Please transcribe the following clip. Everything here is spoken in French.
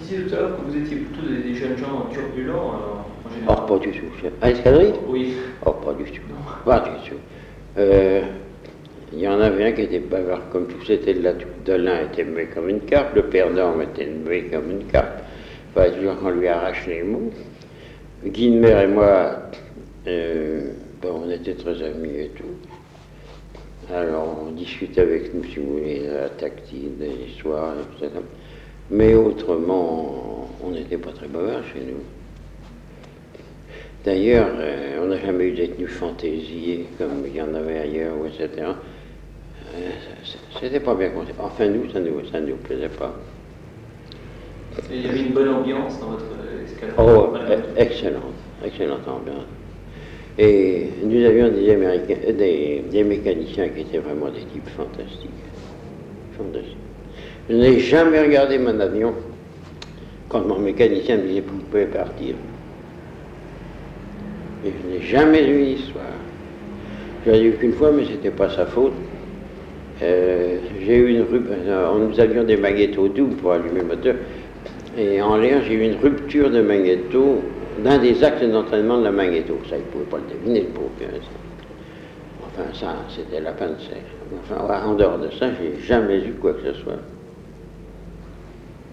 disiez tout à l'heure que vous étiez plutôt des jeunes gens turbulents, en général. Oh, pas du tout. À l'escadrille? Oui. Oh, pas du tout. Non. Pas du tout. Il y en avait un qui était bavard comme tout, c'était de la toupe de lin, était muet comme une carpe, le père d'homme était muet comme une carpe. Il fallait toujours qu'on lui arrache les mots. Guy de Mer et moi, bon, on était très amis et tout. Alors on discutait avec nous, si vous voulez, de la tactique, de l'histoire, etc. Mais autrement, on n'était pas très bavards chez nous. D'ailleurs, on n'a jamais eu des tenues fantaisiées comme il y en avait ailleurs, etc. C'était pas bien conçu. Enfin, nous, ça nous plaisait pas. Et il y avait une bonne ambiance dans votre escadron? Oh, excellente ambiance. Et nous avions des mécaniciens qui étaient vraiment des types fantastiques. Je n'ai jamais regardé mon avion quand mon mécanicien me disait vous pouvez partir. Et je n'ai jamais eu une histoire. Je l'ai eu qu'une fois, mais c'était pas sa faute. J'ai eu une rupture, nous avions des magnétos doubles pour allumer le moteur, et en l'air, j'ai eu une rupture de magnéto dans des axes d'entraînement de la magnéto. Ça, il ne pouvait pas le deviner, le pauvre. Enfin, ça, c'était la panne sèche. Enfin, en dehors de ça, j'ai jamais eu quoi que ce soit.